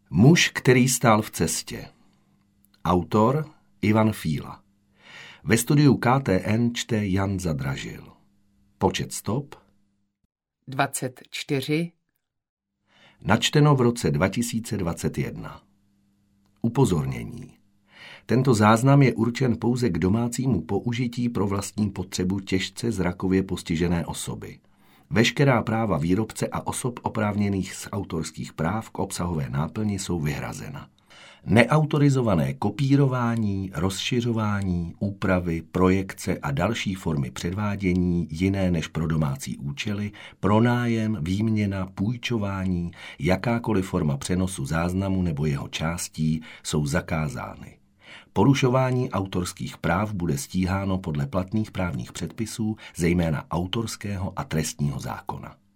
Muž, který stál v cestě. Autor Ivan Fíla. Ve studiu KTN čte Jan Zadražil. Počet stop 24. Načteno v roce 2021. Upozornění. Tento záznam je určen pouze k domácímu použití pro vlastní potřebu těžce zrakově postižené osoby. Veškerá práva výrobce a osob oprávněných z autorských práv k obsahové náplni jsou vyhrazena. Neautorizované kopírování, rozšiřování, úpravy, projekce a další formy předvádění jiné než pro domácí účely, pronájem, výměna, půjčování, jakákoliv forma přenosu záznamu nebo jeho částí jsou zakázány. Porušování autorských práv bude stíháno podle platných právních předpisů, zejména autorského a trestního zákona.